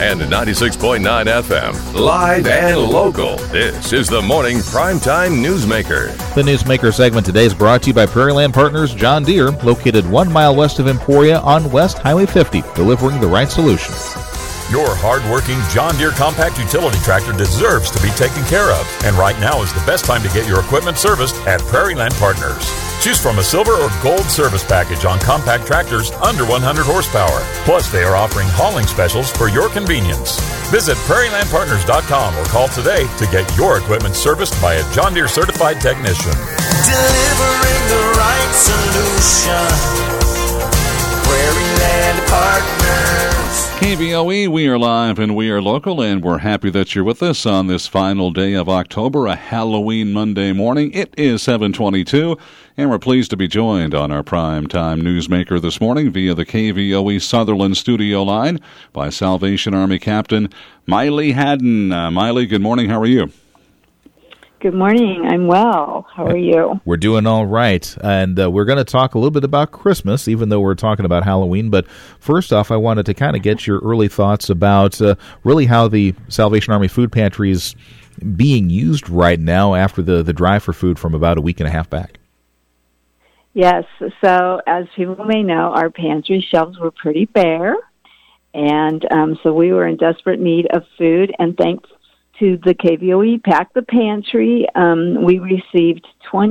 and 96.9 FM. Live and local. This is the Morning Primetime Newsmaker. The Newsmaker segment today is brought to you by Prairie Land Partners John Deere, located 1 mile west of Emporia on West Highway 50, delivering the right solution. Your hard-working John Deere compact utility tractor deserves to be taken care of. And right now is the best time to get your equipment serviced at Prairie Land Partners. Choose from a silver or gold service package on compact tractors under 100 horsepower. Plus, they are offering hauling specials for your convenience. Visit prairielandpartners.com or call today to get your equipment serviced by a John Deere certified technician. Delivering the right solution. Prairie Land Partners. KVOE, we are live and we are local, and we're happy that you're with us on this final day of October, a Halloween Monday morning. It is 7:22, and we're pleased to be joined on our Primetime Newsmaker this morning via the KVOE Sutherland studio line by Salvation Army Captain Miley Haddon. Miley, good morning. How are you? Good morning. I'm well. How are you? We're doing all right, and we're going to talk a little bit about Christmas, even though we're talking about Halloween. But first off, I wanted to kind of get your early thoughts about really how the Salvation Army Food Pantry is being used right now after the drive for food from about a week and a half back. Yes. So as people may know, our pantry shelves were pretty bare, and so we were in desperate need of food, and thanks to the KVOE Pack the Pantry, we received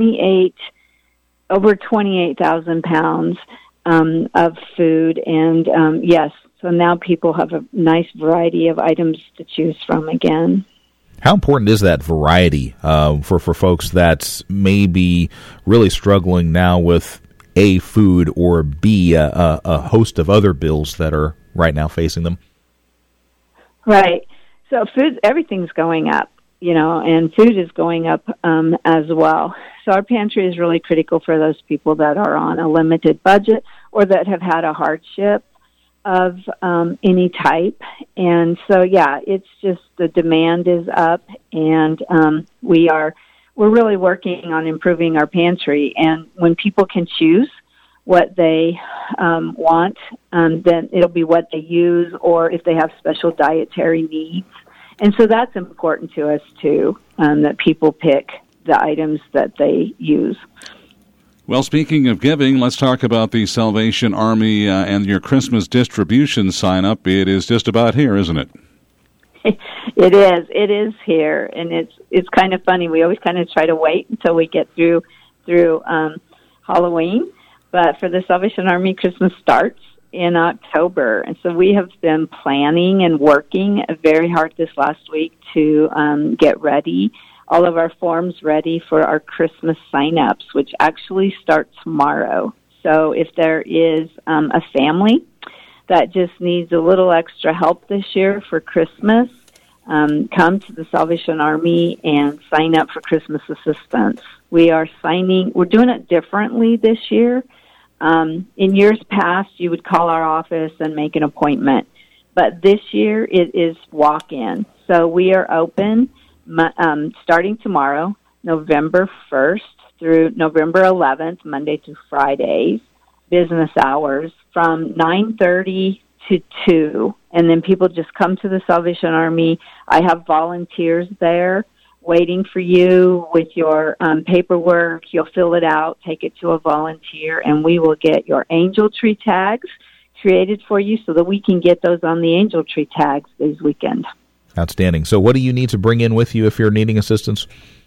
over 28,000 pounds of food, and yes, so now people have a nice variety of items to choose from again. How important is that variety for folks that may be really struggling now with A, food, or B, a host of other bills that are right now facing them? Right. So food, everything's going up, and food is going up as well. So our pantry is really critical for those people that are on a limited budget or that have had a hardship of any type. And so, yeah, it's just the demand is up, and we're really working on improving our pantry. And when people can choose what they want, then it'll be what they use, or if they have special dietary needs. And so that's important to us, too, that people pick the items that they use. Well, speaking of giving, let's talk about the Salvation Army and your Christmas distribution sign-up. It is just about here, isn't it? It is. It is here, and it's kind of funny. We always kind of try to wait until we get through Halloween, but for the Salvation Army, Christmas starts in October, and so we have been planning and working very hard this last week to get ready, all of our forms ready for our Christmas sign-ups, which actually start tomorrow. So if there is a family that just needs a little extra help this year for Christmas, come to the Salvation Army and sign up for Christmas assistance. We're doing it differently this year. In years past, you would call our office and make an appointment, but this year it is walk-in. So we are open starting tomorrow, November 1st through November 11th, Monday through Fridays, business hours from 9:30 to 2, and then people just come to the Salvation Army. I have volunteers there waiting for you with your paperwork. You'll fill it out, take it to a volunteer, and we will get your angel tree tags created for you so that we can get those on the angel tree tags this weekend. Outstanding. So what do you need to bring in with you if you're needing assistance?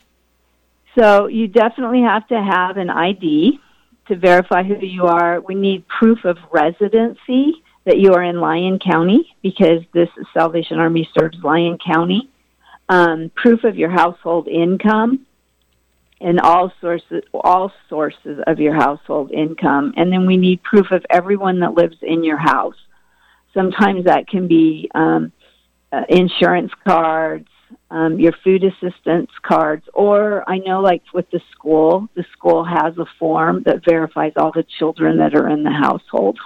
So you definitely have to have an ID to verify who you are. We need proof of residency that you are in Lyon County, because this Salvation Army serves Lyon County. Proof of your household income, and all sources of your household income. And then we need proof of everyone that lives in your house. Sometimes that can be insurance cards, your food assistance cards, or I know like with the school has a form that verifies all the children that are in the household.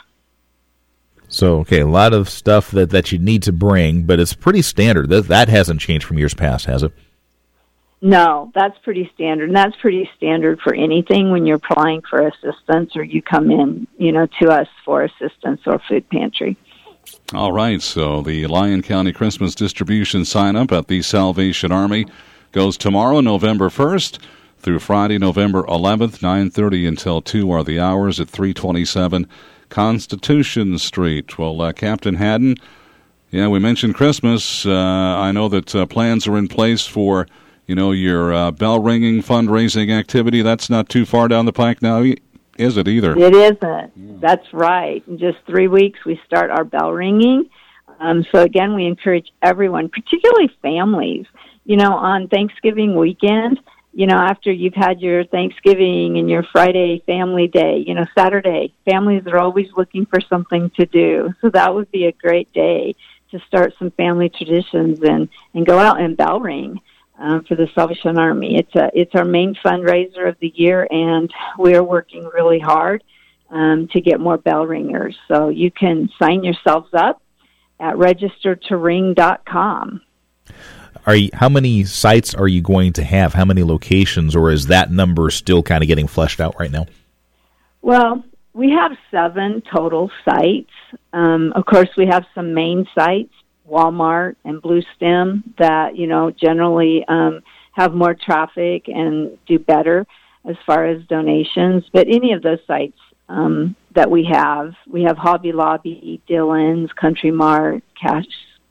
So, okay, a lot of stuff that you need to bring, but it's pretty standard. That hasn't changed from years past, has it? No, that's pretty standard. And that's pretty standard for anything when you're applying for assistance or you come in, to us for assistance or food pantry. All right, so the Lyon County Christmas distribution sign-up at the Salvation Army goes tomorrow, November 1st, through Friday, November 11th, 9:30 until 2 are the hours at 327 Constitution Street. Well, Captain Haddon, yeah, we mentioned Christmas. I know that plans are in place for, your bell-ringing fundraising activity. That's not too far down the pike now, is it either? It isn't. That's right. In just 3 weeks, we start our bell ringing. So, again, we encourage everyone, particularly families, on Thanksgiving weekend, after you've had your Thanksgiving and your Friday family day, Saturday, families are always looking for something to do. So that would be a great day to start some family traditions and go out and bell ring for the Salvation Army. It's our main fundraiser of the year, and we're working really hard to get more bell ringers. So you can sign yourselves up at registertoring.com. How many sites are you going to have? How many locations, or is that number still kind of getting fleshed out right now? Well, we have 7 total sites. Of course, we have some main sites, Walmart and Blue Stem, that, generally have more traffic and do better as far as donations. But any of those sites that we have Hobby Lobby, Dillon's, Country Mart, Cash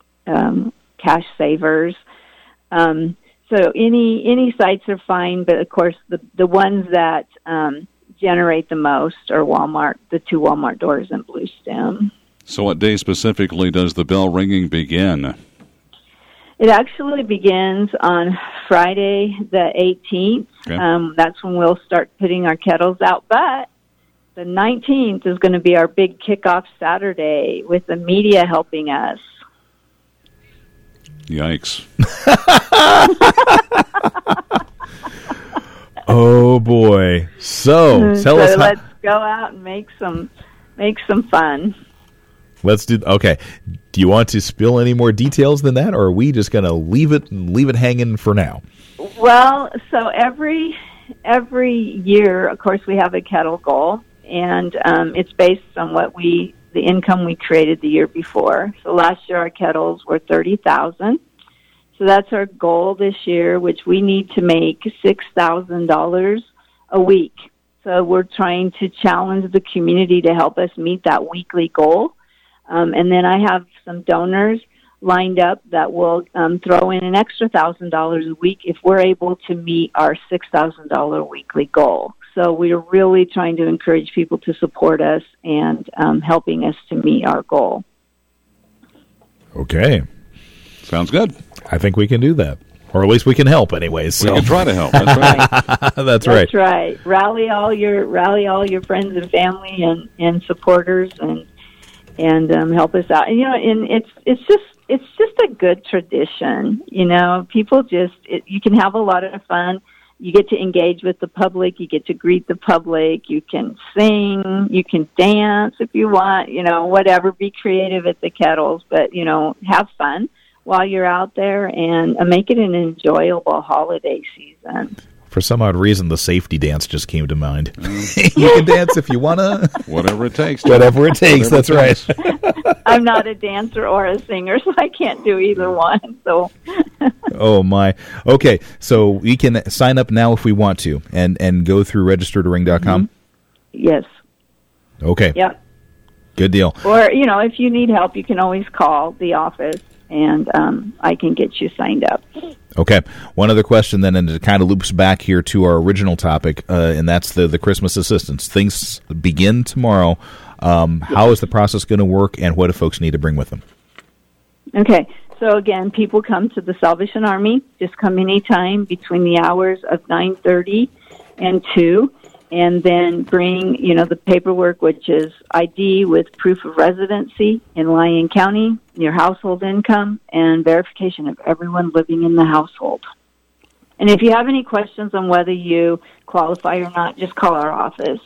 Savers. So any sites are fine, but of course the ones that generate the most are Walmart, the 2 Walmart doors and Blue Stem. So what day specifically does the bell ringing begin? It actually begins on Friday the 18th. Okay. That's when we'll start putting our kettles out, but the 19th is going to be our big kickoff Saturday with the media helping us. Yikes. Oh, boy. So, tell us let's go out and make some fun. Let's do. Okay. Do you want to spill any more details than that, or are we just going to leave it hanging for now? Well, so every year, of course, we have a kettle goal, and it's based on the income we created the year before. So last year our kettles were $30,000. So that's our goal this year, which we need to make $6,000 a week. So we're trying to challenge the community to help us meet that weekly goal. And then I have some donors lined up that will throw in an extra $1,000 a week if we're able to meet our $6,000 weekly goal. So we are really trying to encourage people to support us and helping us to meet our goal. Okay. Sounds good. I think we can do that. Or at least we can help anyways. So. We can try to help. That's right. That's right. That's right. Rally all your friends and family and supporters and help us out. And it's just a good tradition. People you can have a lot of fun. You get to engage with the public. You get to greet the public. You can sing. You can dance if you want. Whatever. Be creative at the kettles, but have fun while you're out there and make it an enjoyable holiday season. For some odd reason, the safety dance just came to mind. You can dance if you want to. Whatever it takes. Whatever it takes, that's right. I'm not a dancer or a singer, so I can't do either one. So. Oh, my. Okay, so we can sign up now if we want to and go through registertoring.com? Mm-hmm. Yes. Okay. Yep. Good deal. Or, if you need help, you can always call the office, and I can get you signed up. Okay. One other question then, and it kind of loops back here to our original topic, and that's the Christmas assistance. Things begin tomorrow. How is the process going to work, and what do folks need to bring with them? Okay. So, again, people come to the Salvation Army. Just come anytime between the hours of 9:30 and 2. And then bring, the paperwork, which is ID with proof of residency in Lyon County, your household income, and verification of everyone living in the household. And if you have any questions on whether you qualify or not, just call our office.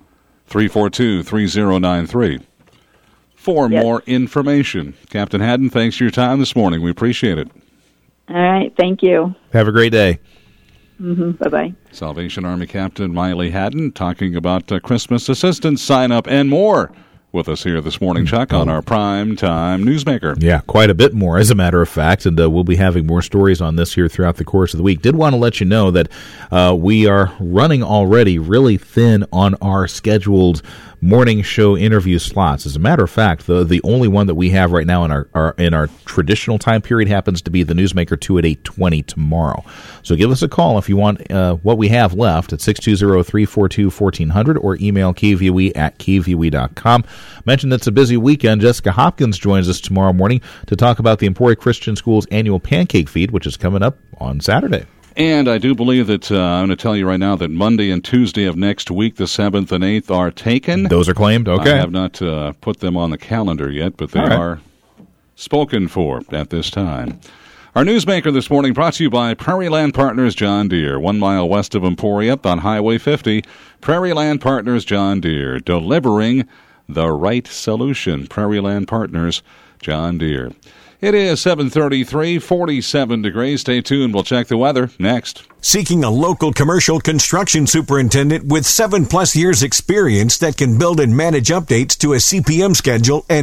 342-3093. For more information. Captain Haddon, thanks for your time this morning. We appreciate it. All right. Thank you. Have a great day. Mm-hmm. Bye-bye. Salvation Army Captain Miley Haddon talking about Christmas assistance sign-up and more with us here this morning, Chuck, on our Prime Time Newsmaker. Yeah, quite a bit more, as a matter of fact, and we'll be having more stories on this here throughout the course of the week. Did want to let you know that we are running already really thin on our scheduled morning show interview slots. As a matter of fact, the only one that we have right now in our traditional time period happens to be the Newsmaker 2 at 8:20 tomorrow. So give us a call if you want what we have left at 620-342-1400 or email kvue@kvue.com. Mentioned it's a busy weekend. Jessica Hopkins joins us tomorrow morning to talk about the Emporia Christian School's annual Pancake Feed, which is coming up on Saturday. And I do believe that I'm going to tell you right now that Monday and Tuesday of next week, the 7th and 8th, are taken. Those are claimed? Okay. I have not put them on the calendar yet, but they are spoken for at this time. Our Newsmaker this morning brought to you by Prairie Land Partners John Deere, 1 mile west of Emporia on Highway 50. Prairie Land Partners John Deere, delivering the right solution. Prairie Land Partners John Deere. It is 7:33, 47 degrees. Stay tuned. We'll check the weather next. Seeking a local commercial construction superintendent with 7+ years experience that can build and manage updates to a CPM schedule and